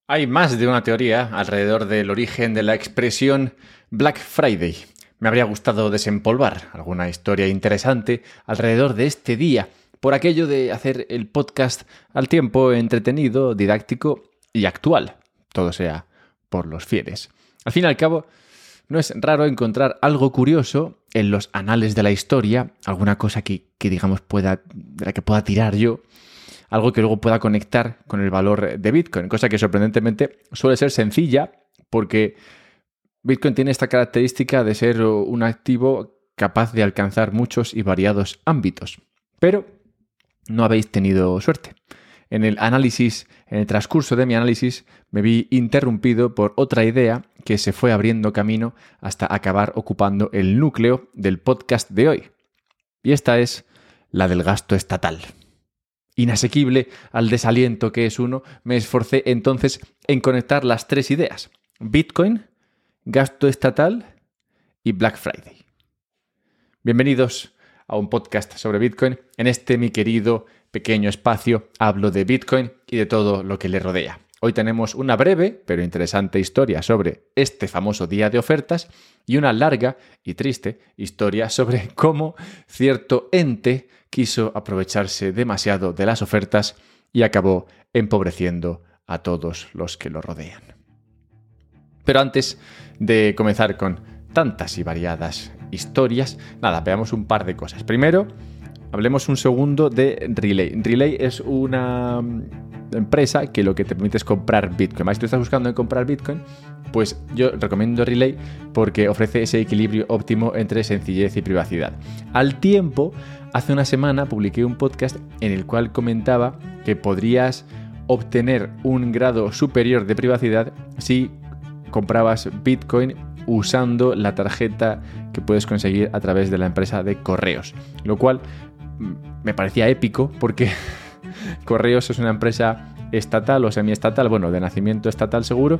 Hay más de una teoría alrededor del origen de la expresión Black Friday. Me habría gustado desempolvar alguna historia interesante alrededor de este día, por aquello de hacer el podcast al tiempo entretenido, didáctico y actual. Todo sea por los fieles. Al fin y al cabo, no es raro encontrar algo curioso en los anales de la historia, alguna cosa que digamos de la que pueda tirar yo, algo que luego pueda conectar con el valor de Bitcoin, cosa que sorprendentemente suele ser sencilla porque Bitcoin tiene esta característica de ser un activo capaz de alcanzar muchos y variados ámbitos. Pero no habéis tenido suerte. En el transcurso de mi análisis, me vi interrumpido por otra idea que se fue abriendo camino hasta acabar ocupando el núcleo del podcast de hoy. Y esta es la del gasto estatal. Inasequible al desaliento que es uno, me esforcé entonces en conectar las tres ideas: Bitcoin, gasto estatal y Black Friday. Bienvenidos a un podcast sobre Bitcoin. En este, mi querido pequeño espacio, hablo de Bitcoin y de todo lo que le rodea. Hoy tenemos una breve pero interesante historia sobre este famoso día de ofertas y una larga y triste historia sobre cómo cierto ente quiso aprovecharse demasiado de las ofertas y acabó empobreciendo a todos los que lo rodean. Pero antes de comenzar con tantas y variadas historias, veamos un par de cosas. Primero, hablemos un segundo de Relay. Relay es una empresa que lo que te permite es comprar Bitcoin. Si tú estás buscando comprar Bitcoin, pues yo recomiendo Relay porque ofrece ese equilibrio óptimo entre sencillez y privacidad. Al tiempo, hace una semana publiqué un podcast en el cual comentaba que podrías obtener un grado superior de privacidad si comprabas Bitcoin usando la tarjeta que puedes conseguir a través de la empresa de correos, lo cual me parecía épico porque Correos es una empresa estatal o semiestatal, de nacimiento estatal seguro,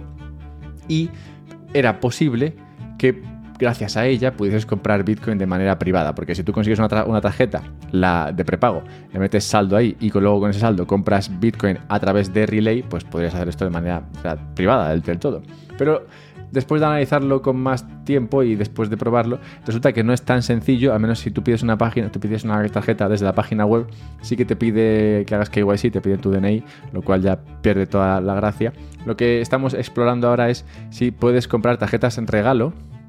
y era posible que gracias a ella pudieses comprar Bitcoin de manera privada, porque si tú consigues una tarjeta, la de prepago, le metes saldo ahí y luego con ese saldo compras Bitcoin a través de Relay, pues podrías hacer esto de manera privada del todo. Pero después de analizarlo con más tiempo y después de probarlo, resulta que no es tan sencillo, al menos si tú pides una tarjeta desde la página web, sí que te pide que hagas KYC, te pide tu DNI, lo cual ya pierde toda la gracia. Lo que estamos explorando ahora es si puedes comprar tarjetas en regalo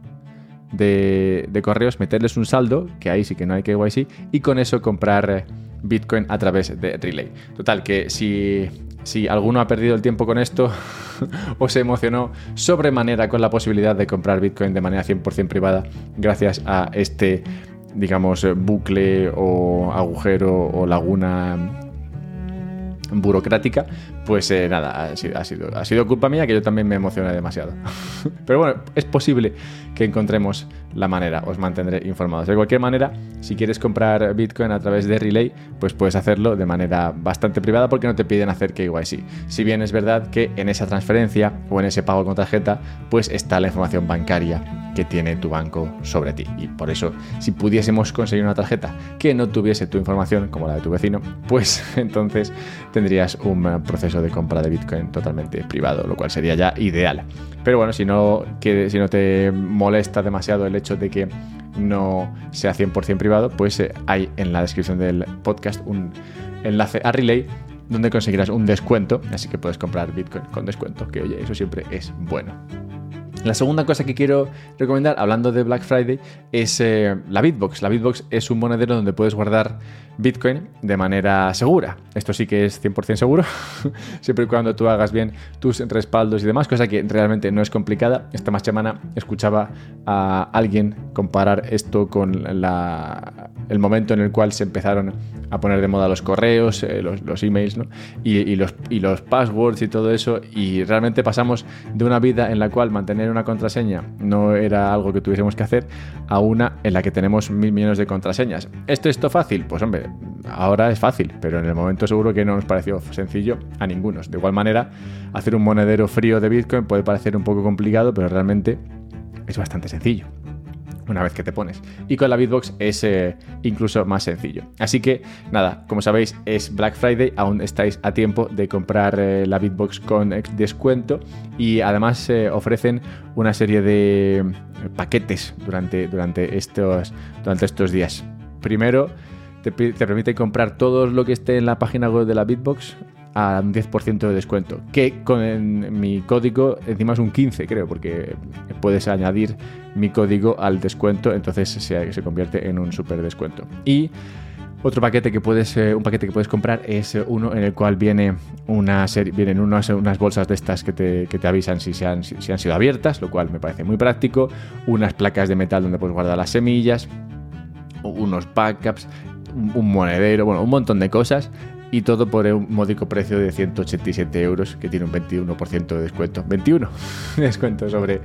de correos, meterles un saldo, que ahí sí que no hay KYC, y con eso comprar Bitcoin a través de Relay. Total, que si alguno ha perdido el tiempo con esto o se emocionó sobremanera con la posibilidad de comprar Bitcoin de manera 100% privada gracias a este, bucle o agujero o laguna burocrática, pues ha sido culpa mía, que yo también me emocioné demasiado. Pero es posible que encontremos la manera, os mantendré informados. De cualquier manera, si quieres comprar Bitcoin a través de Relay, pues puedes hacerlo de manera bastante privada porque no te piden hacer KYC. Si bien es verdad que en esa transferencia o en ese pago con tarjeta, pues está la información bancaria que tiene tu banco sobre ti. Y por eso, si pudiésemos conseguir una tarjeta que no tuviese tu información, como la de tu vecino, pues entonces tendrías un proceso de compra de Bitcoin totalmente privado, lo cual sería ya ideal. Pero si no te molesta demasiado el hecho de que no sea 100% privado, pues hay en la descripción del podcast un enlace a Relay donde conseguirás un descuento, así que puedes comprar Bitcoin con descuento, que oye, eso siempre es bueno. La segunda cosa que quiero recomendar, hablando de Black Friday, es la Bitbox. La Bitbox es un monedero donde puedes guardar Bitcoin de manera segura. Esto sí que es 100% seguro, siempre y cuando tú hagas bien tus respaldos y demás, cosa que realmente no es complicada. Esta semana escuchaba a alguien comparar esto con el momento en el cual se empezaron a poner de moda los correos, los emails, ¿no? y los passwords y todo eso, y realmente pasamos de una vida en la cual mantener una contraseña no era algo que tuviésemos que hacer a una en la que tenemos 1.000 millones de contraseñas. ¿Esto fácil? Pues hombre, ahora es fácil, pero en el momento seguro que no nos pareció sencillo a ninguno. De igual manera, hacer un monedero frío de Bitcoin puede parecer un poco complicado, pero realmente es bastante sencillo. una vez que te pones. Y con la Bitbox es incluso más sencillo. Así que nada, como sabéis, es Black Friday, aún estáis a tiempo de comprar la Bitbox con descuento y además ofrecen una serie de paquetes durante estos días. Primero, te permite comprar todo lo que esté en la página web de la Bitbox a un 10% de descuento, que con mi código encima es un 15, creo, porque puedes añadir mi código al descuento, entonces se convierte en un súper descuento. Y otro paquete que puedes comprar es uno en el cual vienen unas bolsas de estas que te avisan si han sido abiertas, lo cual me parece muy práctico, unas placas de metal donde puedes guardar las semillas, unos backups, un monedero, bueno, un montón de cosas. Y todo por un módico precio de 187 euros, que tiene un 21% de descuento. 21% de descuento sobre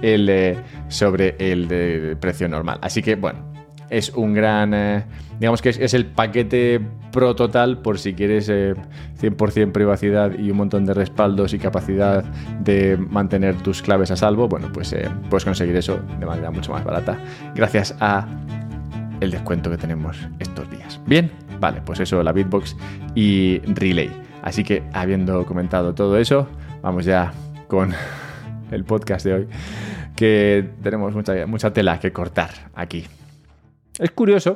el precio normal. Así que, bueno, es un gran... digamos que es el paquete pro total por si quieres 100% privacidad y un montón de respaldos y capacidad de mantener tus claves a salvo. Bueno, pues puedes conseguir eso de manera mucho más barata gracias a el descuento que tenemos estos días. Bien, vale, pues eso, la Bitbox y Relay. Así que, habiendo comentado todo eso, vamos ya con el podcast de hoy, que tenemos mucha tela que cortar aquí. Es curioso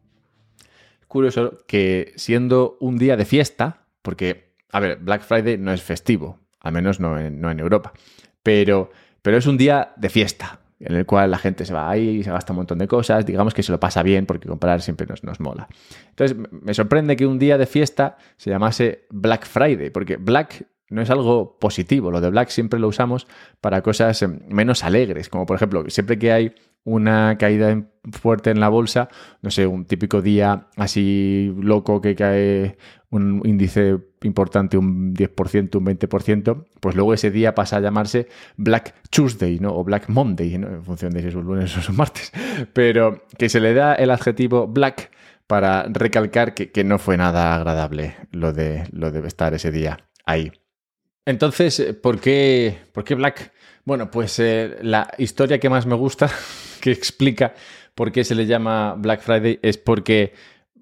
que siendo un día de fiesta, porque, a ver, Black Friday no es festivo, al menos no en Europa, pero es un día de fiesta, en el cual la gente se va ahí y se gasta un montón de cosas, digamos que se lo pasa bien porque comprar siempre nos mola. Entonces me sorprende que un día de fiesta se llamase Black Friday, porque Black no es algo positivo, lo de Black siempre lo usamos para cosas menos alegres, como por ejemplo, siempre que hay una caída fuerte en la bolsa, no sé, un típico día así loco que cae un índice importante, un 10%, un 20%, pues luego ese día pasa a llamarse Black Tuesday, ¿no? O Black Monday, ¿no? En función de si es un lunes o es un martes. Pero que se le da el adjetivo Black para recalcar que no fue nada agradable lo de estar ese día ahí. Entonces, ¿por qué Black? Bueno, pues la historia que más me gusta, que explica por qué se le llama Black Friday, es porque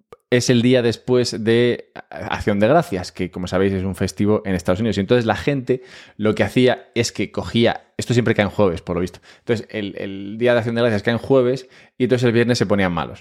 es el día después de Acción de Gracias, que como sabéis es un festivo en Estados Unidos. Y entonces la gente lo que hacía es que cogía, esto siempre cae en jueves, por lo visto. Entonces el día de Acción de Gracias cae en jueves y entonces el viernes se ponían malos.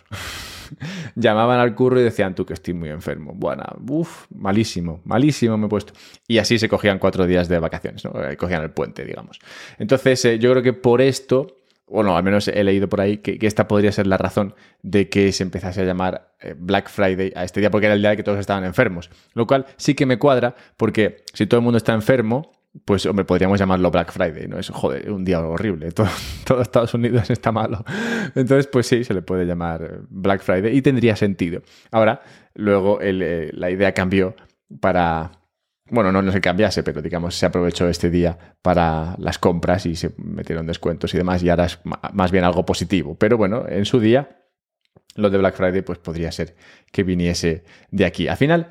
Llamaban al curro y decían, tú que estoy muy enfermo. Bueno, malísimo me he puesto. Y así se cogían 4 días de vacaciones, ¿no? Cogían el puente, digamos. Entonces yo creo que por esto, bueno, al menos he leído por ahí que esta podría ser la razón de que se empezase a llamar Black Friday a este día, porque era el día de que todos estaban enfermos. Lo cual sí que me cuadra, porque si todo el mundo está enfermo, pues, hombre, podríamos llamarlo Black Friday, ¿no? Es, joder, un día horrible. Todo Estados Unidos está malo. Entonces, pues sí, se le puede llamar Black Friday y tendría sentido. Ahora, luego la idea cambió para... Bueno, no se cambiase, pero digamos, se aprovechó este día para las compras y se metieron descuentos y demás, y ahora es más bien algo positivo. Pero bueno, en su día, lo de Black Friday, pues podría ser que viniese de aquí. Al final,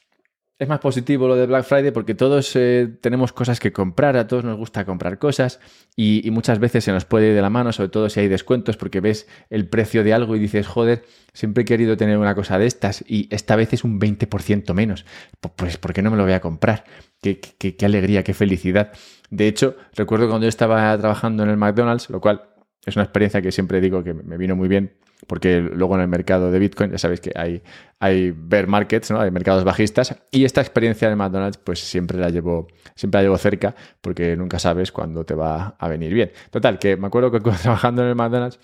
es más positivo lo de Black Friday porque todos tenemos cosas que comprar, a todos nos gusta comprar cosas y muchas veces se nos puede ir de la mano, sobre todo si hay descuentos, porque ves el precio de algo y dices, joder, siempre he querido tener una cosa de estas y esta vez es un 20% menos. Pues, ¿por qué no me lo voy a comprar? Qué alegría, qué felicidad. De hecho, recuerdo cuando yo estaba trabajando en el McDonald's, lo cual es una experiencia que siempre digo que me vino muy bien, porque luego en el mercado de Bitcoin, ya sabéis que hay bear markets, ¿no? Hay mercados bajistas, y esta experiencia de McDonald's pues siempre la llevo cerca, porque nunca sabes cuándo te va a venir bien. Total, que me acuerdo que trabajando en el McDonald's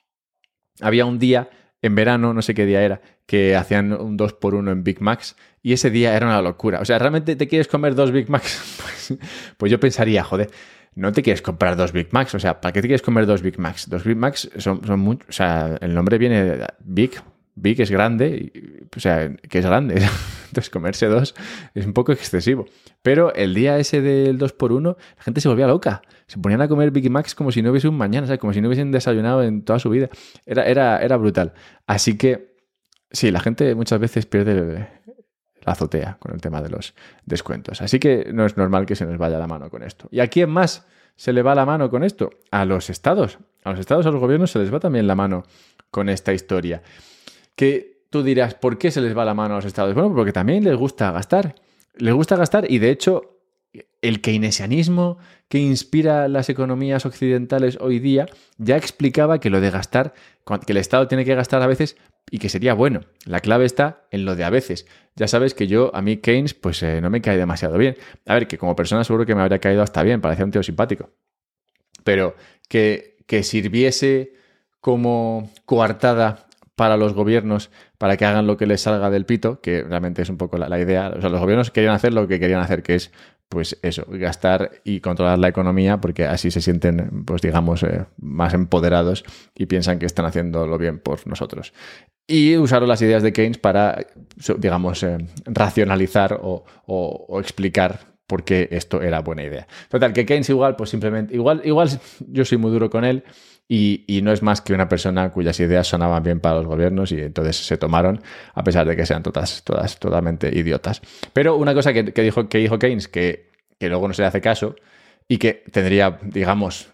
había un día en verano, no sé qué día era, que hacían un 2x1 en Big Macs, y ese día era una locura. O sea, ¿realmente te quieres comer 2 Big Macs? Pues yo pensaría, joder, no te quieres comprar 2 Big Macs. O sea, ¿para qué te quieres comer 2 Big Macs? 2 Big Macs son mucho. O sea, el nombre viene de Big. Big es grande. O sea, que es grande. Entonces, comerse 2 es un poco excesivo. Pero el día ese del 2x1, la gente se volvía loca. Se ponían a comer Big Macs como si no hubiese un mañana. O sea, como si no hubiesen desayunado en toda su vida. Era brutal. Así que, sí, la gente muchas veces pierde la azotea con el tema de los descuentos. Así que no es normal que se nos vaya la mano con esto. ¿Y a quién más se le va la mano con esto? A los estados. a los estados, a los gobiernos se les va también la mano con esta historia. Que tú dirás, ¿por qué se les va la mano a los estados? Bueno, porque también les gusta gastar. Les gusta gastar y de hecho el keynesianismo que inspira las economías occidentales hoy día ya explicaba que lo de gastar, que el Estado tiene que gastar a veces y que sería bueno. La clave está en lo de a veces. Ya sabes que a mí Keynes, pues no me cae demasiado bien. A ver, que como persona seguro que me habría caído hasta bien, parecía un tío simpático. Pero que sirviese como coartada para los gobiernos, para que hagan lo que les salga del pito, que realmente es un poco la idea. O sea, los gobiernos querían hacer lo que querían hacer, que es, pues eso, gastar y controlar la economía, porque así se sienten, pues digamos, más empoderados y piensan que están haciéndolo bien por nosotros. Y usaron las ideas de Keynes para, digamos, racionalizar o explicar por qué esto era buena idea. Total, que Keynes igual, pues simplemente, igual yo soy muy duro con él, y no es más que una persona cuyas ideas sonaban bien para los gobiernos y entonces se tomaron, a pesar de que sean todas totalmente idiotas. Pero una cosa que dijo Keynes, que luego no se le hace caso y que tendría, digamos,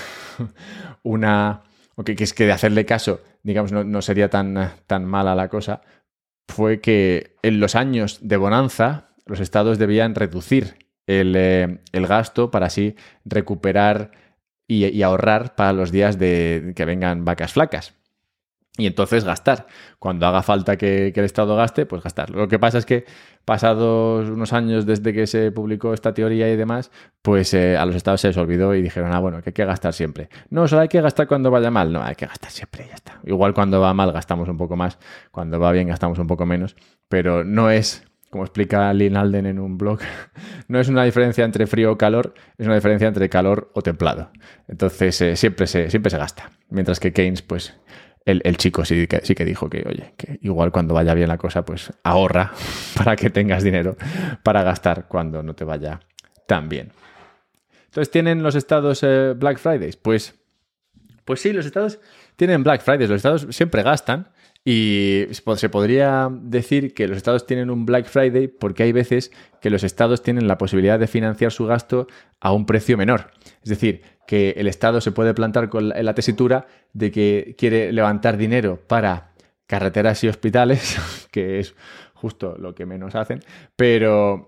que es que de hacerle caso, digamos, no sería tan mala la cosa, fue que en los años de bonanza los estados debían reducir el gasto para así recuperar y ahorrar para los días de que vengan vacas flacas. Y entonces gastar. Cuando haga falta que el Estado gaste, pues gastar. Lo que pasa es que pasados unos años desde que se publicó esta teoría y demás, pues a los estados se les olvidó y dijeron, bueno, que hay que gastar siempre. No, solo hay que gastar cuando vaya mal. No, hay que gastar siempre y ya está. Igual cuando va mal gastamos un poco más, cuando va bien gastamos un poco menos, pero no es, como explica Lynn Alden en un blog, no es una diferencia entre frío o calor, es una diferencia entre calor o templado. Entonces siempre se gasta. Mientras que Keynes, pues el chico sí que dijo que, oye, que igual cuando vaya bien la cosa, pues ahorra para que tengas dinero para gastar cuando no te vaya tan bien. Entonces, ¿tienen los estados Black Fridays? Pues sí, los estados tienen Black Fridays. Los estados siempre gastan. Y se podría decir que los estados tienen un Black Friday porque hay veces que los estados tienen la posibilidad de financiar su gasto a un precio menor. Es decir, que el estado se puede plantar con la tesitura de que quiere levantar dinero para carreteras y hospitales, que es justo lo que menos hacen, pero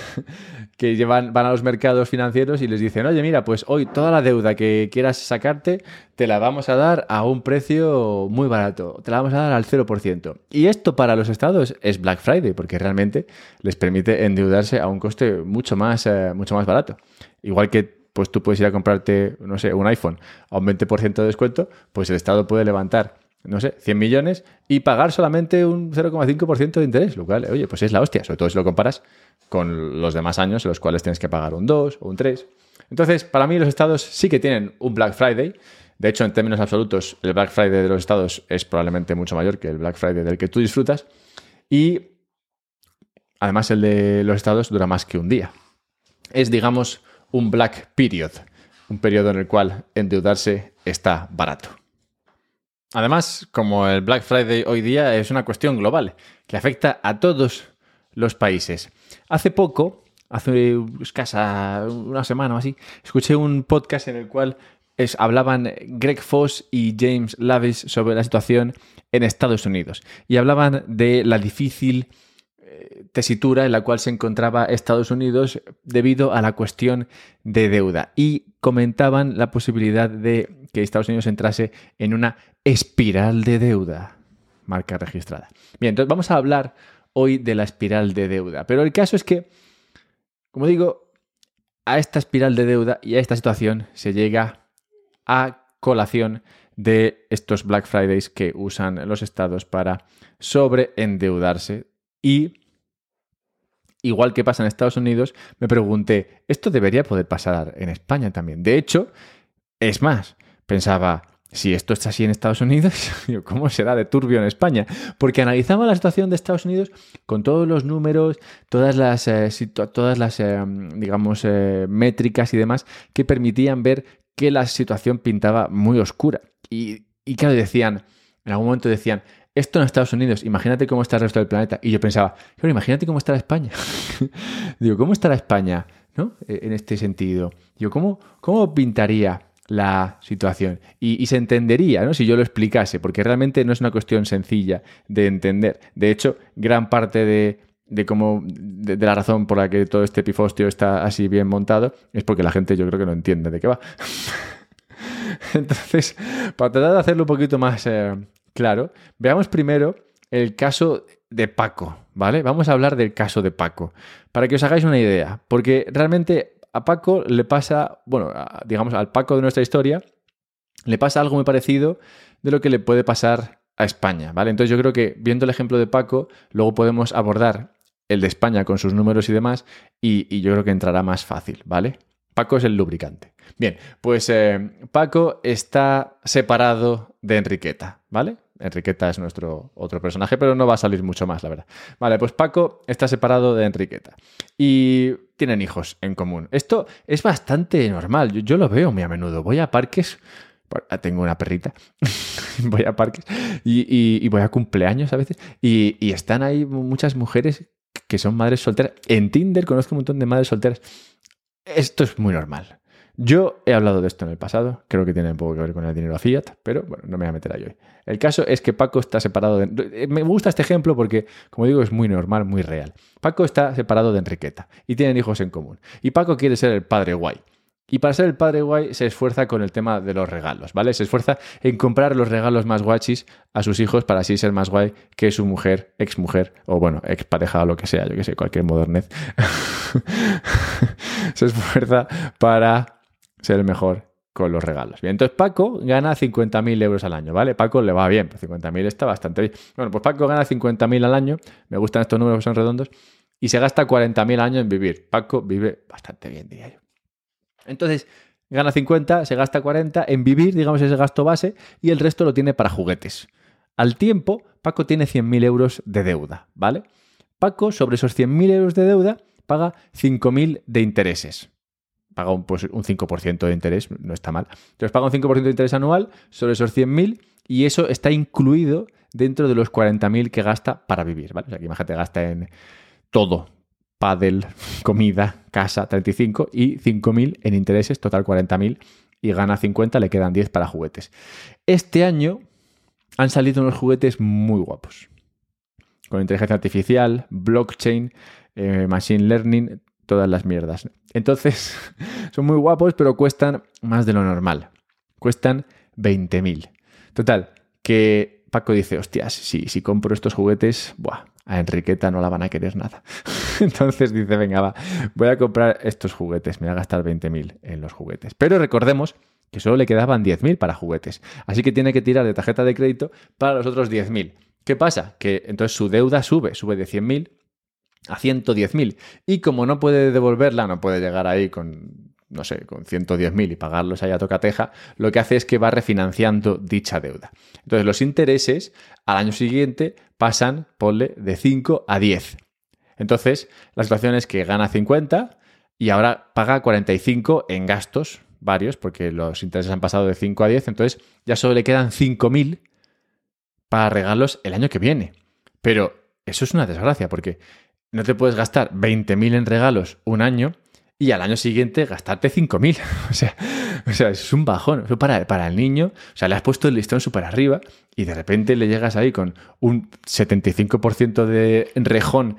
que van a los mercados financieros y les dicen, oye, mira, pues hoy toda la deuda que quieras sacarte te la vamos a dar a un precio muy barato, te la vamos a dar al 0%. Y esto para los estados es Black Friday, porque realmente les permite endeudarse a un coste mucho más barato. Igual que pues tú puedes ir a comprarte, no sé, un iPhone a un 20% de descuento, pues el estado puede levantar, no sé, 100 millones y pagar solamente un 0,5% de interés, lo cual, oye, pues es la hostia, sobre todo si lo comparas con los demás años en los cuales tienes que pagar un 2 o un 3. Entonces, para mí los estados sí que tienen un Black Friday. De hecho, en términos absolutos, el Black Friday de los estados es probablemente mucho mayor que el Black Friday del que tú disfrutas. Y además el de los estados dura más que un día. Es, digamos, un Black Period, un periodo en el cual endeudarse está barato. Además, como el Black Friday hoy día es una cuestión global que afecta a todos los países. Hace escasa una semana o así, escuché un podcast en el cual hablaban Greg Foss y James Lavis sobre la situación en Estados Unidos. Y hablaban de la difícil tesitura en la cual se encontraba Estados Unidos debido a la cuestión de deuda. Y comentaban la posibilidad de que Estados Unidos entrase en una espiral de deuda. Marca registrada. Bien, entonces vamos a hablar hoy de la espiral de deuda. Pero el caso es que, como digo, a esta espiral de deuda y a esta situación se llega a colación de estos Black Fridays que usan los estados para sobreendeudarse. Y igual que pasa en Estados Unidos, me pregunté, ¿esto debería poder pasar en España también? De hecho, es más, pensaba, si esto está así en Estados Unidos, ¿cómo será de turbio en España? Porque analizaba la situación de Estados Unidos con todos los números, todas las métricas y demás que permitían ver que la situación pintaba muy oscura. Y claro, en algún momento decían, esto en Estados Unidos, imagínate cómo está el resto del planeta. Y yo pensaba, claro, imagínate cómo estará España. Digo, ¿cómo estará España, ¿no? En este sentido. Digo, ¿cómo pintaría la situación y se entendería, ¿no? Si yo lo explicase, porque realmente no es una cuestión sencilla de entender. De hecho, gran parte de la razón por la que todo este pifostio está así bien montado es porque la gente yo creo que no entiende de qué va. Entonces, para tratar de hacerlo un poquito más claro, veamos primero el caso de Paco, ¿vale? Vamos a hablar del caso de Paco, para que os hagáis una idea, porque realmente a Paco le pasa, bueno, digamos al Paco de nuestra historia, le pasa algo muy parecido de lo que le puede pasar a España, ¿vale? Entonces yo creo que viendo el ejemplo de Paco, luego podemos abordar el de España con sus números y demás, y yo creo que entrará más fácil, ¿vale? Paco es el lubricante. Bien, pues Paco está separado de Enriqueta, ¿vale? Enriqueta es nuestro otro personaje, pero no va a salir mucho más, la verdad. Vale, pues Paco está separado de Enriqueta y tienen hijos en común. Esto es bastante normal, yo lo veo muy a menudo. Voy a parques, tengo una perrita, voy a parques y voy a cumpleaños a veces y están ahí muchas mujeres que son madres solteras. En Tinder conozco un montón de madres solteras. Esto es muy normal. Yo he hablado de esto en el pasado, creo que tiene un poco que ver con el dinero a Fiat, pero bueno, no me voy a meter ahí hoy. El caso es que Paco está separado de... Me gusta este ejemplo porque, como digo, es muy normal, muy real. Paco está separado de Enriqueta y tienen hijos en común. Y Paco quiere ser el padre guay. Y para ser el padre guay se esfuerza con el tema de los regalos, ¿vale? Se esfuerza en comprar los regalos más guachis a sus hijos para así ser más guay que su mujer, exmujer o bueno, expareja o lo que sea, yo que sé, cualquier modernez. Se esfuerza para ser el mejor con los regalos. Bien, entonces Paco gana 50.000 euros al año, ¿vale? Paco le va bien, pero 50.000 está bastante bien. Bueno, pues Paco gana 50.000 al año, me gustan estos números que son redondos, y se gasta 40.000 al año en vivir. Paco vive bastante bien, diría yo. Entonces, gana 50, se gasta 40 en vivir, digamos, ese gasto base, y el resto lo tiene para juguetes. Al tiempo, Paco tiene 100.000 euros de deuda, ¿vale? Paco, sobre esos 100.000 euros de deuda, paga 5.000 de intereses. Paga un 5% de interés, no está mal. Entonces paga un 5% de interés anual sobre esos 100.000 y eso está incluido dentro de los 40.000 que gasta para vivir, ¿vale? O sea, que imagínate, gasta en todo. Pádel, comida, casa, 35 y 5.000 en intereses, total 40.000 y gana 50, le quedan 10 para juguetes. Este año han salido unos juguetes muy guapos. Con inteligencia artificial, blockchain, machine learning, todas las mierdas. Entonces, son muy guapos, pero cuestan más de lo normal. Cuestan 20.000. Total, que Paco dice, hostias, si compro estos juguetes, buah, a Enriqueta no la van a querer nada. Entonces dice, venga, va, voy a comprar estos juguetes, me voy a gastar 20.000 en los juguetes. Pero recordemos que solo le quedaban 10.000 para juguetes. Así que tiene que tirar de tarjeta de crédito para los otros 10.000. ¿Qué pasa? Que entonces su deuda sube de 100.000 a 110.000. Y como no puede devolverla, no puede llegar ahí con, no sé, con 110.000 y pagarlos ahí a tocateja, lo que hace es que va refinanciando dicha deuda. Entonces los intereses al año siguiente pasan, ponle, de 5 a 10. Entonces la situación es que gana 50 y ahora paga 45 en gastos varios, porque los intereses han pasado de 5 a 10, entonces ya solo le quedan 5.000 para regalos el año que viene. Pero eso es una desgracia, porque no te puedes gastar 20.000 en regalos un año y al año siguiente gastarte 5.000. O sea, es un bajón. Eso para el niño, o sea, le has puesto el listón súper arriba y de repente le llegas ahí con un 75% de rejón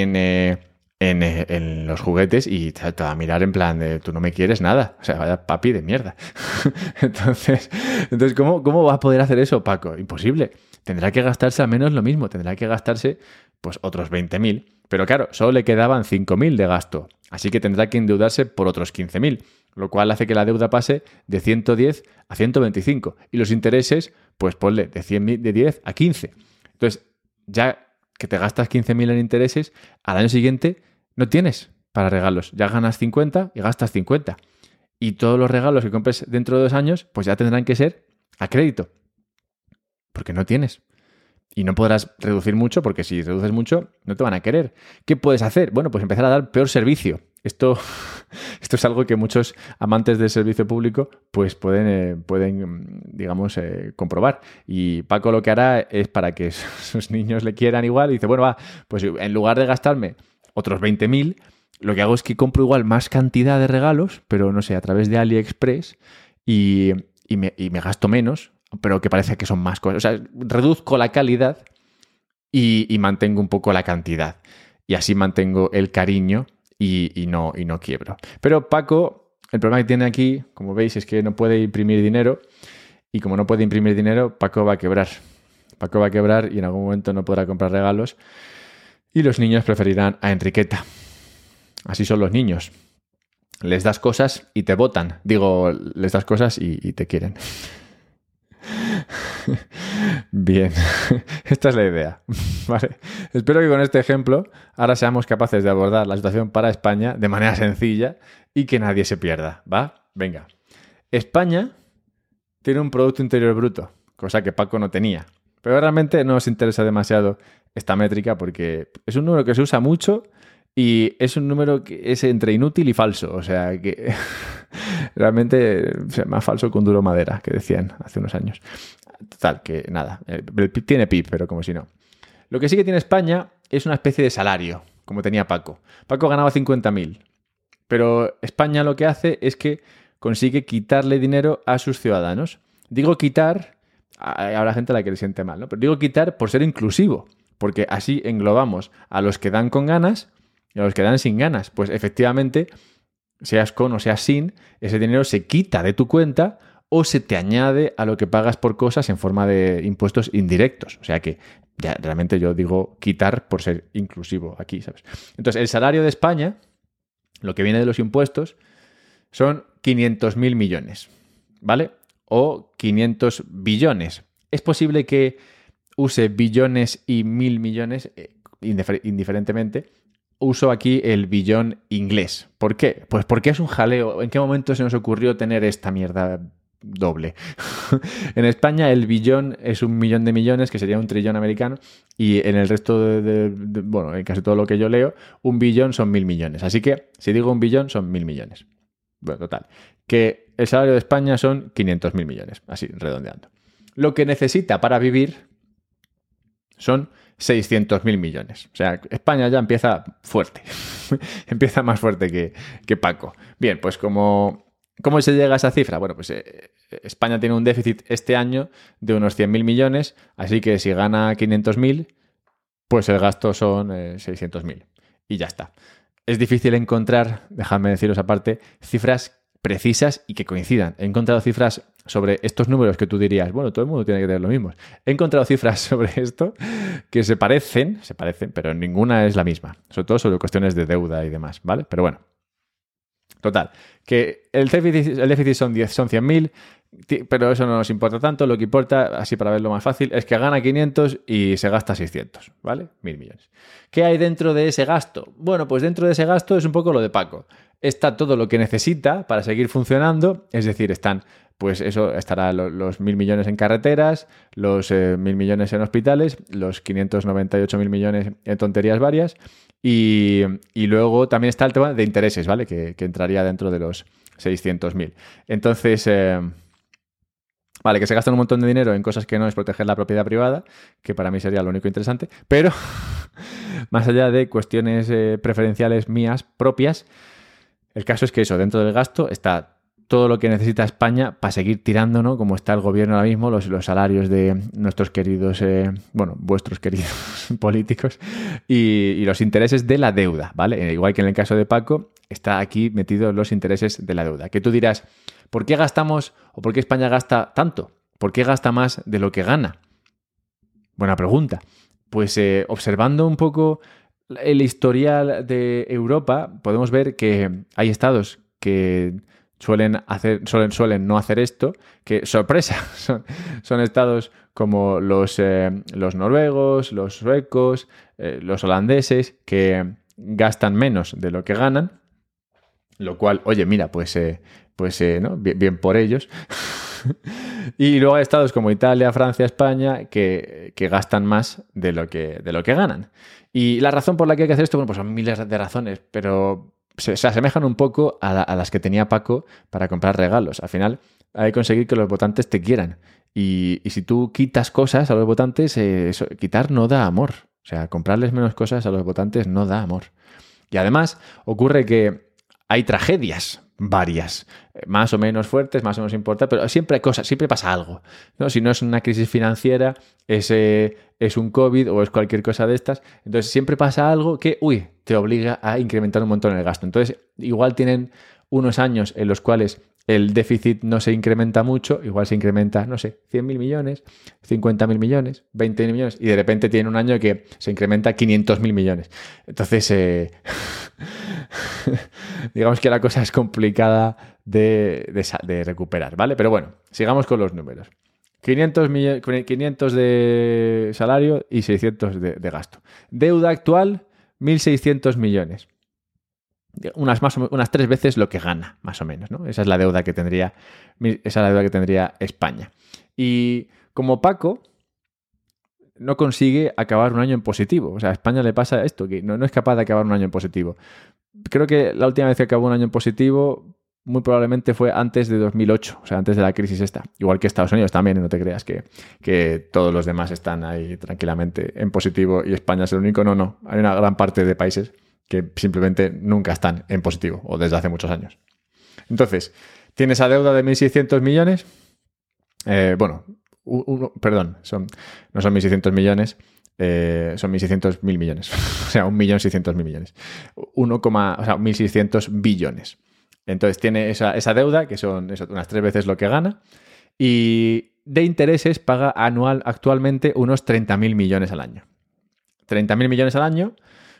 en los juguetes y te va a mirar en plan de tú no me quieres nada. O sea, vaya papi de mierda. Entonces ¿cómo va a poder hacer eso, Paco? Imposible. Tendrá que gastarse al menos lo mismo. Tendrá que gastarse pues otros 20.000. Pero claro, solo le quedaban 5.000 de gasto. Así que tendrá que endeudarse por otros 15.000. Lo cual hace que la deuda pase de 110 a 125. Y los intereses, pues ponle de 10 a 15. Entonces, ya que te gastas 15.000 en intereses, al año siguiente no tienes para regalos. Ya ganas 50 y gastas 50. Y todos los regalos que compres dentro de 2 años, pues ya tendrán que ser a crédito. Porque no tienes. Y no podrás reducir mucho, porque si reduces mucho, no te van a querer. ¿Qué puedes hacer? Bueno, pues empezar a dar peor servicio. Esto es algo que muchos amantes del servicio público pues pueden digamos, comprobar. Y Paco lo que hará es, para que sus niños le quieran igual, y dice, bueno, va, pues en lugar de gastarme otros 20.000, lo que hago es que compro igual más cantidad de regalos, pero no sé, a través de AliExpress, y me gasto menos, pero que parece que son más cosas. O sea, reduzco la calidad y mantengo un poco la cantidad. Y así mantengo el cariño y no quiebro. Pero Paco, el problema que tiene aquí, como veis, es que no puede imprimir dinero. Y como no puede imprimir dinero, Paco va a quebrar. Paco va a quebrar y en algún momento no podrá comprar regalos. Y los niños preferirán a Enriqueta. Así son los niños. Les das cosas y te votan. Digo, les das cosas y te quieren. Bien, esta es la idea. Vale. Espero que con este ejemplo ahora seamos capaces de abordar la situación para España de manera sencilla y que nadie se pierda, ¿va? Venga. España tiene un Producto Interior Bruto, cosa que Paco no tenía. Pero realmente no os interesa demasiado esta métrica porque es un número que se usa mucho y es un número que es entre inútil y falso. O sea que realmente más falso que un duro madera, que decían hace unos años. Total, que nada. El PIB tiene PIB, pero como si no. Lo que sí que tiene España es una especie de salario, como tenía Paco. Paco ganaba 50.000. Pero España lo que hace es que consigue quitarle dinero a sus ciudadanos. Digo quitar, habrá gente a la que le siente mal, ¿no? Pero digo quitar por ser inclusivo, porque así englobamos a los que dan con ganas y a los que dan sin ganas. Pues efectivamente, seas con o seas sin, ese dinero se quita de tu cuenta o se te añade a lo que pagas por cosas en forma de impuestos indirectos. O sea que ya realmente yo digo quitar por ser inclusivo aquí, ¿sabes? Entonces, el salario de España, lo que viene de los impuestos, son 500.000 millones, ¿vale? O 500 billones. Es posible que use billones y 1.000 millones indiferentemente. Uso aquí el billón inglés. ¿Por qué? Pues porque es un jaleo. ¿En qué momento se nos ocurrió tener esta mierda doble? En España el billón es 1.000.000 de millones, que sería 1 trillón americano, y en el resto bueno, en casi todo lo que yo leo, 1 billón son 1.000 millones. Así que si digo 1 billón son 1.000 millones. Bueno, total. Que el salario de España son 500.000 millones, así redondeando. Lo que necesita para vivir son 600.000 millones. O sea, España ya empieza fuerte. Empieza más fuerte que Paco. Bien, pues ¿cómo se llega a esa cifra? Bueno, pues España tiene un déficit este año de unos 100.000 millones, así que si gana 500.000, pues el gasto son 600.000. Y ya está. Es difícil encontrar, dejadme deciros aparte, cifras precisas y que coincidan. He encontrado cifras sobre estos números que tú dirías, bueno, todo el mundo tiene que tener lo mismo. He encontrado cifras sobre esto que se parecen, pero ninguna es la misma. Sobre todo sobre cuestiones de deuda y demás, ¿vale? Pero bueno. Total, que el déficit son 100.000, pero eso no nos importa tanto. Lo que importa, así para verlo más fácil, es que gana 500 y se gasta 600, ¿vale? 1.000 millones. ¿Qué hay dentro de ese gasto? Bueno, pues dentro de ese gasto es un poco lo de Paco. Está todo lo que necesita para seguir funcionando, es decir, estará los 1.000 millones en carreteras, los 1.000 millones en hospitales, los 598.000 millones en tonterías varias. Y luego también está el tema de intereses, ¿vale? Que entraría dentro de los 600.000. Entonces, vale, que se gasta un montón de dinero en cosas que no es proteger la propiedad privada, que para mí sería lo único interesante, pero más allá de cuestiones preferenciales mías propias, el caso es que eso, dentro del gasto está todo lo que necesita España para seguir tirando, ¿no? Como está el gobierno ahora mismo, los salarios de nuestros queridos, vuestros queridos políticos y los intereses de la deuda, ¿vale? Igual que en el caso de Paco, está aquí metidos los intereses de la deuda. Que tú dirás, ¿por qué gastamos o por qué España gasta tanto? ¿Por qué gasta más de lo que gana? Buena pregunta. Pues observando un poco el historial de Europa, podemos ver que hay estados que suelen no hacer esto, que, sorpresa, son estados como los noruegos, los suecos, los holandeses, que gastan menos de lo que ganan, lo cual, oye, mira, ¿no? Bien por ellos. Y luego hay estados como Italia, Francia, España, que gastan más de lo que ganan. Y la razón por la que hay que hacer esto, bueno, pues son miles de razones, pero se asemejan un poco a las que tenía Paco para comprar regalos. Al final hay que conseguir que los votantes te quieran. Y si tú quitas cosas a los votantes, quitar no da amor. O sea, comprarles menos cosas a los votantes no da amor. Y además ocurre que hay tragedias varias, más o menos fuertes, más o menos importantes, pero siempre hay cosas, siempre pasa algo, ¿no? Si no es una crisis financiera, es un COVID o es cualquier cosa de estas, entonces siempre pasa algo que, te obliga a incrementar un montón el gasto. Entonces, igual tienen unos años en los cuales el déficit no se incrementa mucho, igual se incrementa, no sé, 100.000 millones, 50.000 millones, 20.000 millones, y de repente tiene un año que se incrementa 500.000 millones. Entonces, digamos que la cosa es complicada de recuperar, ¿vale? Pero bueno, sigamos con los números. 500 de salario y 600 de gasto. Deuda actual, 1.600 millones. Unas 3 veces lo que gana, más o menos, ¿no? Esa es la deuda que tendría España. Y como Paco no consigue acabar un año en positivo. O sea, a España le pasa esto, que no es capaz de acabar un año en positivo. Creo que la última vez que acabó un año en positivo muy probablemente fue antes de 2008, o sea, antes de la crisis esta. Igual que Estados Unidos también, no te creas que todos los demás están ahí tranquilamente en positivo y España es el único. No. Hay una gran parte de países que simplemente nunca están en positivo o desde hace muchos años. Entonces, tienes esa deuda de 1.600 millones. Perdón, no son 1.600 millones, son 1.600.000 millones. O sea, 1.600.000 millones. 1.600 billones. Entonces tiene esa deuda, que son unas 3 veces lo que gana, y de intereses paga actualmente unos 30.000 millones al año. 30.000 millones al año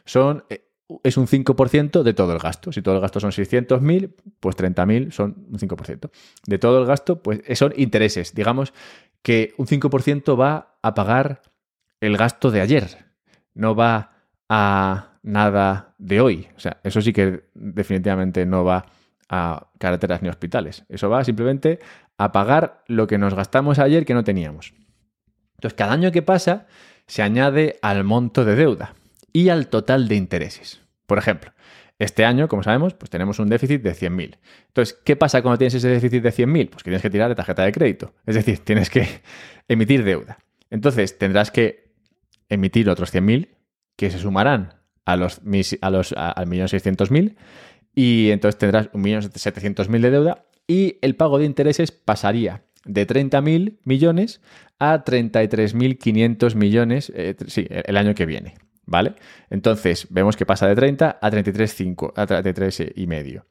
es un 5% de todo el gasto. Si todo el gasto son 600.000, pues 30.000 son un 5%. De todo el gasto, pues son intereses. Digamos que un 5% va a pagar el gasto de ayer. No va a nada de hoy. O sea, eso sí que definitivamente no va a carreteras ni hospitales. Eso va simplemente a pagar lo que nos gastamos ayer que no teníamos. Entonces, cada año que pasa se añade al monto de deuda y al total de intereses. Por ejemplo, este año, como sabemos, pues tenemos un déficit de 100.000. Entonces, ¿qué pasa cuando tienes ese déficit de 100.000? Pues que tienes que tirar de tarjeta de crédito. Es decir, tienes que emitir deuda. Entonces, tendrás que emitir otros 100.000 que se sumarán al 1.600.000 y entonces tendrás 1.700.000 de deuda y el pago de intereses pasaría de 30.000 millones a 33.500 millones el año que viene, ¿vale? Entonces vemos que pasa de 30 a 33 y medio.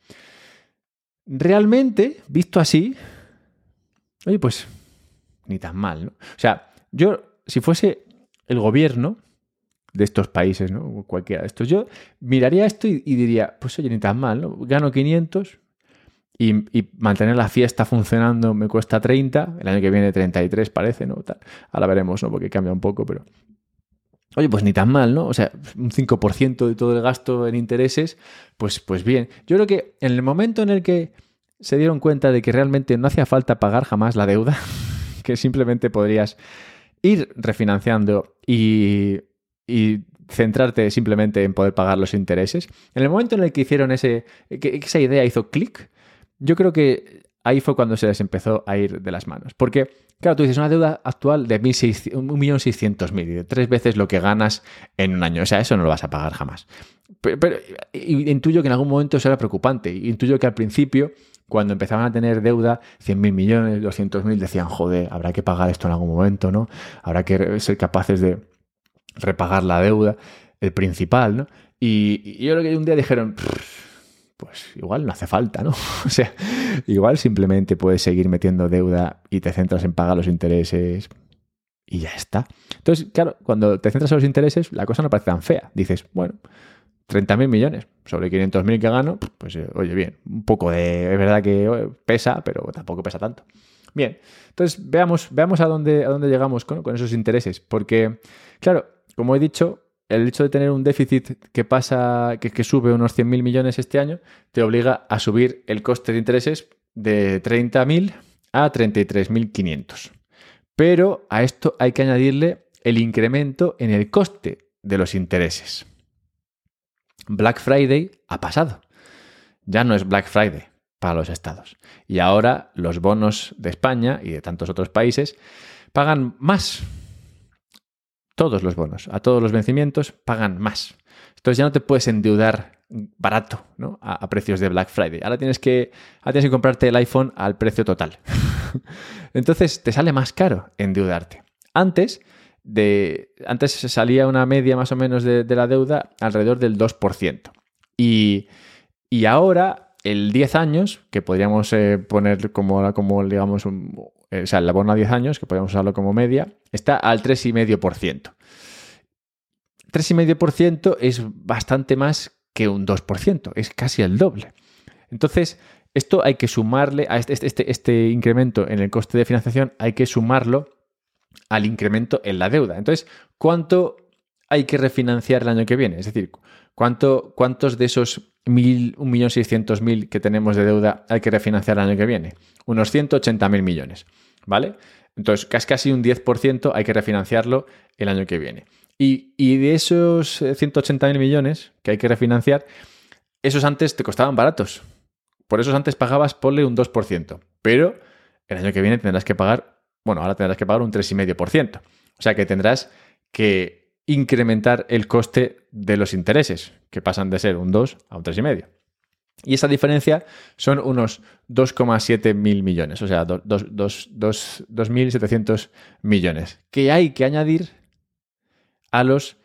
Realmente, visto así, oye, pues ni tan mal, ¿no? O sea, yo, si fuese el gobierno de estos países, ¿no? Cualquiera de estos, yo miraría esto y diría, pues oye, ni tan mal, ¿no? Gano 500 y mantener la fiesta funcionando me cuesta 30, el año que viene 33 parece, ¿no? Tal. Ahora veremos, ¿no? Porque cambia un poco, pero... Oye, pues ni tan mal, ¿no? O sea, un 5% de todo el gasto en intereses, pues bien. Yo creo que en el momento en el que se dieron cuenta de que realmente no hacía falta pagar jamás la deuda, que simplemente podrías ir refinanciando y centrarte simplemente en poder pagar los intereses, en el momento en el que hicieron que esa idea hizo clic, yo creo que ahí fue cuando se les empezó a ir de las manos. Porque, claro, tú dices una deuda actual de 1.600.000 y de 3 veces lo que ganas en un año. O sea, eso no lo vas a pagar jamás. Pero intuyo que en algún momento eso era preocupante. Intuyo que al principio, cuando empezaban a tener deuda, 100.000 millones, 200.000, decían, joder, habrá que pagar esto en algún momento, ¿no? Habrá que ser capaces de repagar la deuda, el principal, ¿no? Y yo creo que un día dijeron, pues igual no hace falta, ¿no? O sea, igual simplemente puedes seguir metiendo deuda y te centras en pagar los intereses y ya está. Entonces, claro, cuando te centras en los intereses, la cosa no parece tan fea. Dices, bueno, 30.000 millones sobre 500.000 que gano, pues oye, bien, un poco es verdad que pesa, pero tampoco pesa tanto. Bien, entonces veamos a dónde llegamos con esos intereses, porque, claro, como he dicho, el hecho de tener un déficit que sube unos 100.000 millones este año, te obliga a subir el coste de intereses de 30.000 a 33.500. Pero a esto hay que añadirle el incremento en el coste de los intereses. Black Friday ha pasado. Ya no es Black Friday para los estados. Y ahora los bonos de España y de tantos otros países pagan más. Todos los bonos, a todos los vencimientos, pagan más. Entonces ya no te puedes endeudar barato, ¿no? A precios de Black Friday. Ahora tienes que comprarte el iPhone al precio total. Entonces te sale más caro endeudarte. Antes salía una media más o menos de la deuda alrededor del 2%. Y ahora el 10 años, que podríamos poner como digamos, el bono a 10 años, que podríamos usarlo como media, está al 3,5%. 3,5% es bastante más que un 2%, es casi el doble. Entonces, esto hay que sumarle a este incremento en el coste de financiación, hay que sumarlo al incremento en la deuda. Entonces, ¿cuánto hay que refinanciar el año que viene? Es decir, ¿cuántos de esos 1.600.000 que tenemos de deuda hay que refinanciar el año que viene? Unos 180.000 millones, ¿vale? Entonces, casi un 10% hay que refinanciarlo el año que viene. Y de esos 180.000 millones que hay que refinanciar, esos antes te costaban baratos. Por esos antes pagabas, ponle un 2%. Pero el año que viene tendrás que pagar, ahora tendrás que pagar un 3,5%. O sea que tendrás que incrementar el coste de los intereses, que pasan de ser un 2 a un 3,5. Y esa diferencia son unos 2,7 mil millones, o sea, 2.700 millones, que hay que añadir a los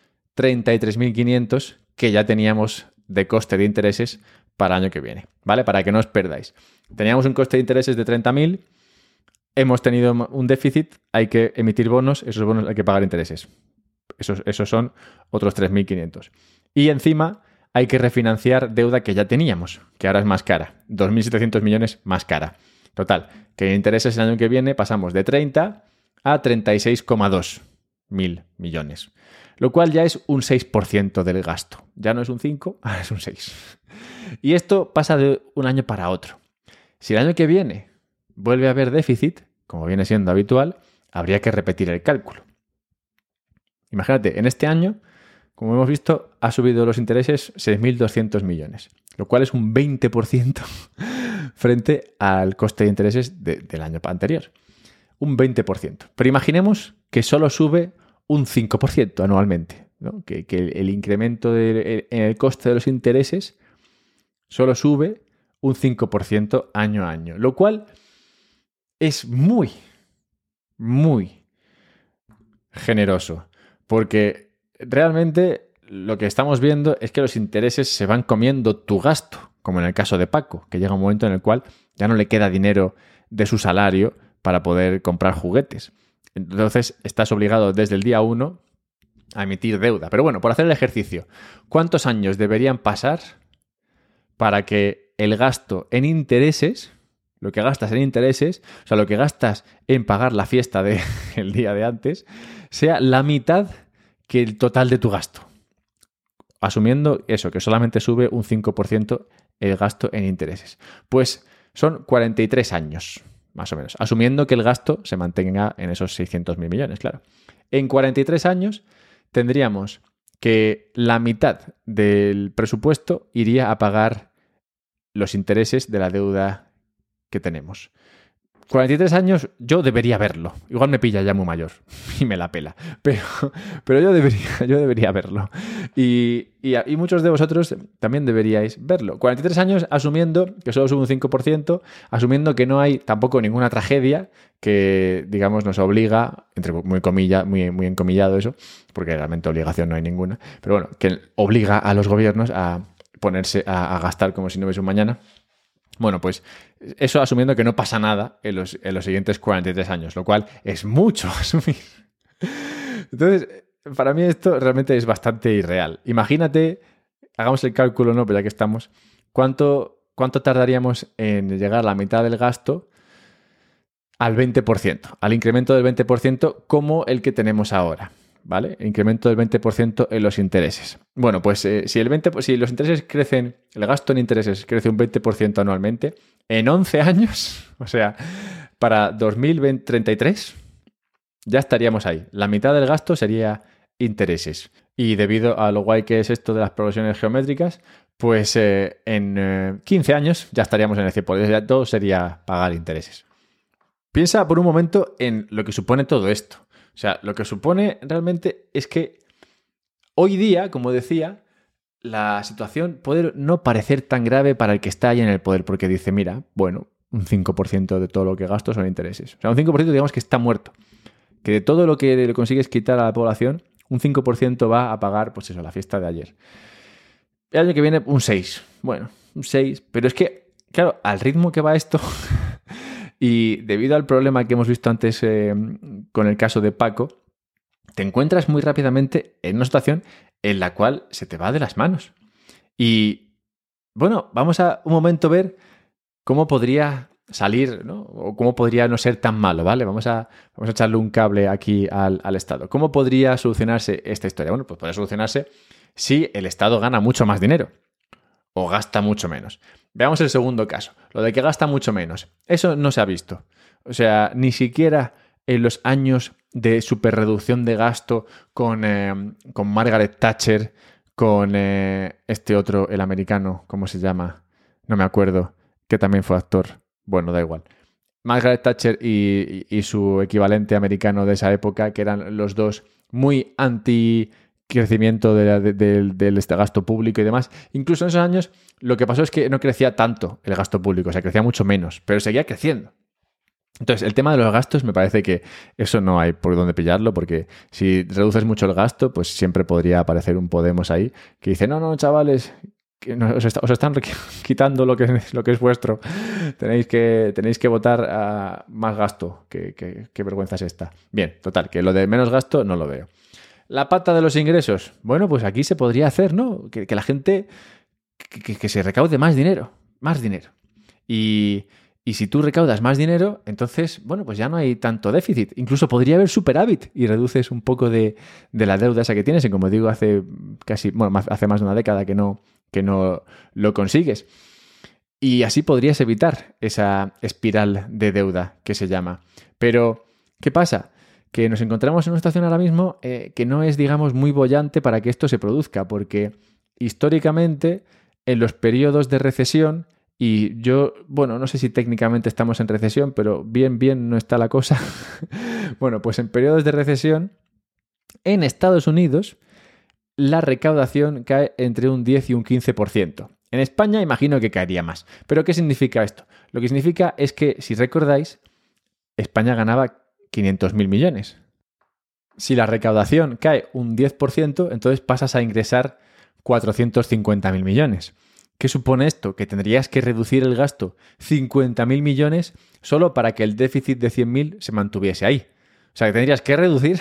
33.500 que ya teníamos de coste de intereses para el año que viene, ¿vale? Para que no os perdáis. Teníamos un coste de intereses de 30.000, hemos tenido un déficit, hay que emitir bonos, esos bonos hay que pagar intereses. Esos son otros 3.500. Y encima hay que refinanciar deuda que ya teníamos, que ahora es más cara, 2.700 millones más cara. Total, que en intereses el año que viene pasamos de 30 a 36,2 mil millones, lo cual ya es un 6% del gasto. Ya no es un 5, ahora es un 6. Y esto pasa de un año para otro. Si el año que viene vuelve a haber déficit, como viene siendo habitual, habría que repetir el cálculo. Imagínate, en este año, como hemos visto, ha subido los intereses 6.200 millones, lo cual es un 20% frente al coste de intereses del año anterior. Un 20%. Pero imaginemos que solo sube un 5% anualmente, ¿no? Que el incremento en el coste de los intereses solo sube un 5% año a año, lo cual es muy, muy generoso, porque realmente lo que estamos viendo es que los intereses se van comiendo tu gasto, como en el caso de Paco, que llega un momento en el cual ya no le queda dinero de su salario para poder comprar juguetes. Entonces estás obligado desde el día 1 a emitir deuda. Pero bueno, por hacer el ejercicio, ¿cuántos años deberían pasar para que el gasto en intereses, lo que gastas en intereses, o sea, lo que gastas en pagar la fiesta del día de antes, sea la mitad que el total de tu gasto? Asumiendo eso, que solamente sube un 5% el gasto en intereses. Pues son 43 años, más o menos. Asumiendo que el gasto se mantenga en esos 600.000 millones, claro. En 43 años tendríamos que la mitad del presupuesto iría a pagar los intereses de la deuda que tenemos. 43 años yo debería verlo. Igual me pilla ya muy mayor y me la pela. Pero yo debería verlo. Y muchos de vosotros también deberíais verlo. 43 años asumiendo que solo sube un 5%, asumiendo que no hay tampoco ninguna tragedia que, digamos, nos obliga, entre muy encomillado eso, porque realmente obligación no hay ninguna, pero bueno, que obliga a los gobiernos a ponerse a gastar como si no hubiese un mañana. Bueno, pues eso asumiendo que no pasa nada en los siguientes 43 años, lo cual es mucho asumir. Entonces, para mí esto realmente es bastante irreal. Imagínate, hagamos el cálculo, ¿no? Pero ya que estamos, ¿cuánto tardaríamos en llegar a la mitad del gasto al 20%, al incremento del 20% como el que tenemos ahora? ¿Vale? Incremento del 20% en los intereses. Bueno, pues si los intereses crecen, el gasto en intereses crece un 20% anualmente, en 11 años, o sea, para 2033, ya estaríamos ahí. La mitad del gasto sería intereses. Y debido a lo guay que es esto de las progresiones geométricas, pues en 15 años ya estaríamos en el 100%. Ya todo sería pagar intereses. Piensa por un momento en lo que supone todo esto. O sea, lo que supone realmente es que hoy día, como decía, la situación puede no parecer tan grave para el que está ahí en el poder, porque dice, mira, bueno, un 5% de todo lo que gasto son intereses. O sea, un 5% digamos que está muerto. Que de todo lo que le consigues quitar a la población, un 5% va a pagar, pues eso, la fiesta de ayer. El año que viene, un 6. Bueno, un 6. Pero es que, claro, al ritmo que va esto, y debido al problema que hemos visto antes con el caso de Paco, te encuentras muy rápidamente en una situación en la cual se te va de las manos. Y, bueno, vamos a un momento ver cómo podría salir, ¿no? O cómo podría no ser tan malo, ¿vale? Vamos a echarle un cable aquí al Estado. ¿Cómo podría solucionarse esta historia? Bueno, pues podría solucionarse si el Estado gana mucho más dinero o gasta mucho menos. Veamos el segundo caso, lo de que gasta mucho menos. Eso no se ha visto. O sea, ni siquiera en los años de superreducción de gasto con Margaret Thatcher, con este otro, el americano, ¿cómo se llama? No me acuerdo, que también fue actor. Bueno, da igual. Margaret Thatcher y su equivalente americano de esa época, que eran los dos muy anti-crecimiento del gasto público y demás. Incluso en esos años lo que pasó es que no crecía tanto el gasto público, o sea, crecía mucho menos, pero seguía creciendo. Entonces, el tema de los gastos me parece que eso no hay por dónde pillarlo, porque si reduces mucho el gasto, pues siempre podría aparecer un Podemos ahí que dice, no, chavales, que os están quitando lo que es vuestro. Tenéis que votar a más gasto. Qué vergüenza es esta. Bien, total, que lo de menos gasto no lo veo. La pata de los ingresos. Bueno, pues aquí se podría hacer, ¿no? Que la gente que se recaude más dinero. Más dinero. Y si tú recaudas más dinero, entonces, bueno, pues ya no hay tanto déficit. Incluso podría haber superávit y reduces un poco de la deuda esa que tienes. Y como digo, hace más de una década que no lo consigues. Y así podrías evitar esa espiral de deuda que se llama. Pero, ¿qué pasa? Que nos encontramos en una situación ahora mismo que no es, digamos, muy boyante para que esto se produzca, porque históricamente, en los periodos de recesión, y yo, bueno, no sé si técnicamente estamos en recesión, pero bien no está la cosa. Bueno, pues en periodos de recesión, en Estados Unidos, la recaudación cae entre un 10 y un 15%. En España imagino que caería más. ¿Pero qué significa esto? Lo que significa es que, si recordáis, España ganaba 500.000 millones. Si la recaudación cae un 10%, entonces pasas a ingresar 450.000 millones. ¿Qué supone esto? Que tendrías que reducir el gasto 50.000 millones solo para que el déficit de 100.000 se mantuviese ahí. O sea, que tendrías que reducir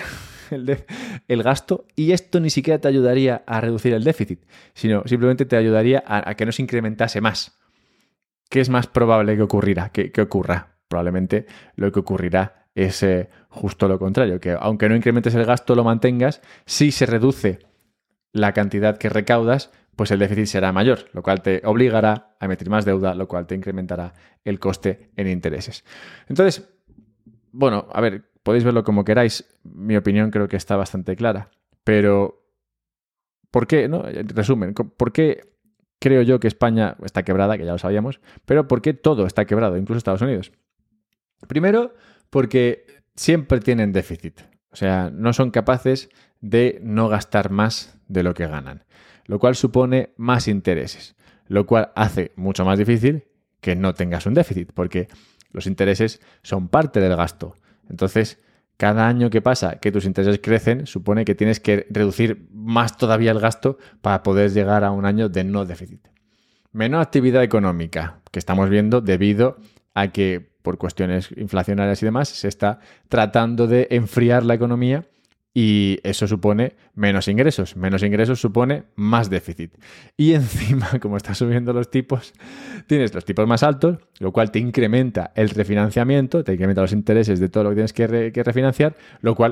el gasto, y esto ni siquiera te ayudaría a reducir el déficit, sino simplemente te ayudaría a que no se incrementase más. ¿Qué es más probable que ocurra? Probablemente lo que ocurrirá es justo lo contrario, que aunque no incrementes el gasto, lo mantengas, si se reduce la cantidad que recaudas, pues el déficit será mayor, lo cual te obligará a emitir más deuda, lo cual te incrementará el coste en intereses. Entonces, bueno, a ver, podéis verlo como queráis. Mi opinión creo que está bastante clara. Pero, ¿por qué? ¿No? En resumen, ¿por qué creo yo que España está quebrada? Que ya lo sabíamos. Pero ¿por qué todo está quebrado, incluso Estados Unidos? Primero, porque siempre tienen déficit. O sea, no son capaces de no gastar más de lo que ganan, lo cual supone más intereses, lo cual hace mucho más difícil que no tengas un déficit, porque los intereses son parte del gasto. Entonces, cada año que pasa que tus intereses crecen, supone que tienes que reducir más todavía el gasto para poder llegar a un año de no déficit. Menor actividad económica, que estamos viendo debido a que por cuestiones inflacionarias y demás se está tratando de enfriar la economía, y eso supone menos ingresos. Menos ingresos supone más déficit. Y encima, como están subiendo los tipos, tienes los tipos más altos, lo cual te incrementa el refinanciamiento, te incrementa los intereses de todo lo que tienes que refinanciar, lo cual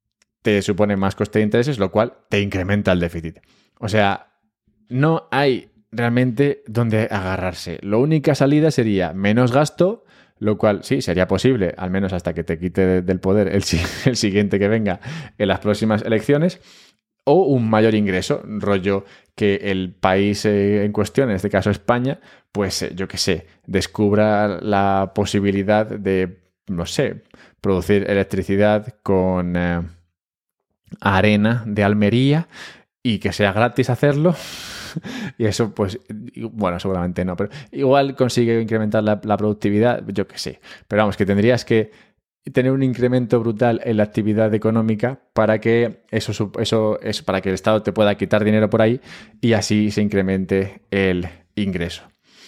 te supone más coste de intereses, lo cual te incrementa el déficit. O sea, no hay realmente donde agarrarse. La única salida sería menos gasto, lo cual sí, sería posible, al menos hasta que te quite del poder el siguiente que venga en las próximas elecciones, o un mayor ingreso, rollo que el país en cuestión, en este caso España, pues yo qué sé, descubra la posibilidad de, no sé, producir electricidad con arena de Almería y que sea gratis hacerlo. Y eso, pues, bueno, seguramente no, pero igual consigue incrementar la productividad, yo qué sé. Pero vamos, que tendrías que tener un incremento brutal en la actividad económica para que eso para que el Estado te pueda quitar dinero por ahí y así se incremente el ingreso.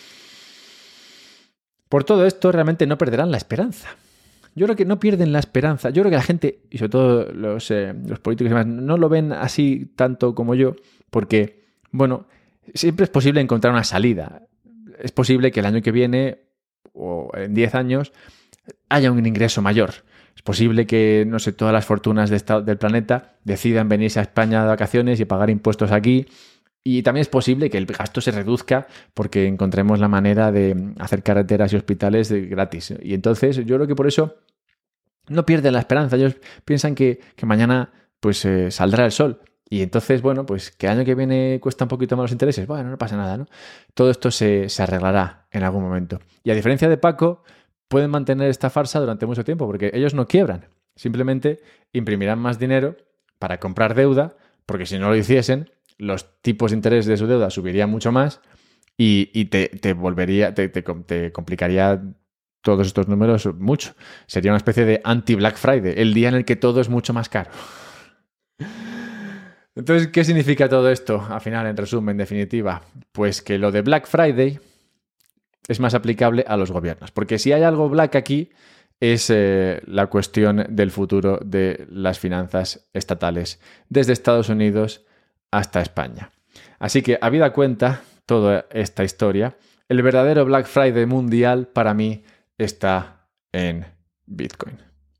Por todo esto, realmente no perderán la esperanza. Yo creo que no pierden la esperanza. Yo creo que la gente, y sobre todo los políticos y demás, no lo ven así tanto como yo, porque, bueno, siempre es posible encontrar una salida. Es posible que el año que viene, o en 10 años, haya un ingreso mayor. Es posible que, no sé, todas las fortunas del planeta decidan venirse a España de vacaciones y pagar impuestos aquí. Y también es posible que el gasto se reduzca porque encontremos la manera de hacer carreteras y hospitales gratis. Y entonces yo creo que por eso no pierden la esperanza. Ellos piensan que mañana pues saldrá el sol. Y entonces, bueno, pues que el año que viene cuesta un poquito más los intereses. Bueno, no pasa nada, ¿no? Todo esto se arreglará en algún momento. Y a diferencia de Paco, pueden mantener esta farsa durante mucho tiempo porque ellos no quiebran. Simplemente imprimirán más dinero para comprar deuda, porque si no lo hiciesen, los tipos de interés de su deuda subirían mucho más y te complicaría todos estos números mucho. Sería una especie de anti-Black Friday, el día en el que todo es mucho más caro. Entonces, ¿qué significa todo esto? Al final, en resumen, en definitiva, pues que lo de Black Friday es más aplicable a los gobiernos. Porque si hay algo black aquí, es la cuestión del futuro de las finanzas estatales, desde Estados Unidos hasta España. Así que, habida cuenta toda esta historia, el verdadero Black Friday mundial para mí está en Bitcoin.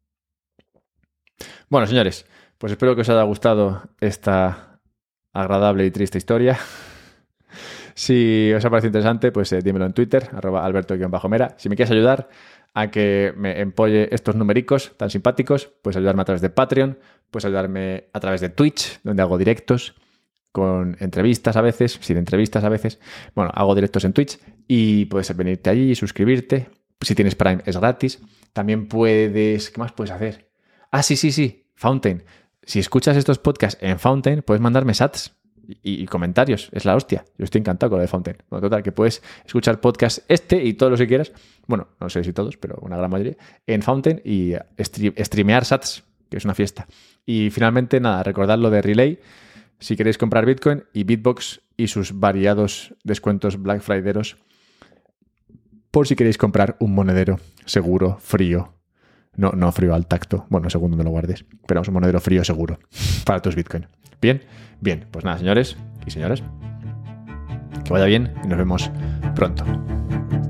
Bueno, señores, pues espero que os haya gustado esta agradable y triste historia. Si os ha parecido interesante, pues dímelo en Twitter, @alberto_mera. Si me quieres ayudar a que me empolle estos numericos tan simpáticos, puedes ayudarme a través de Patreon, puedes ayudarme a través de Twitch, donde hago directos con entrevistas a veces, sin entrevistas a veces. Bueno, hago directos en Twitch y puedes venirte allí y suscribirte. Si tienes Prime es gratis. También puedes... ¿Qué más puedes hacer? Ah, sí. Fountain. Si escuchas estos podcasts en Fountain, puedes mandarme sats y comentarios. Es la hostia. Yo estoy encantado con lo de Fountain. Bueno, total, que puedes escuchar podcast y todos los que quieras. Bueno, no sé si todos, pero una gran mayoría. En Fountain y streamear sats, que es una fiesta. Y finalmente, nada, recordad lo de Relay. Si queréis comprar Bitcoin y Bitbox y sus variados descuentos Black Friday'eros, por si queréis comprar un monedero seguro, frío. No frío al tacto. Bueno, según donde lo guardes. Pero es un monedero frío seguro para tus Bitcoin. Bien. Pues nada, señores y señoras. Que vaya bien y nos vemos pronto.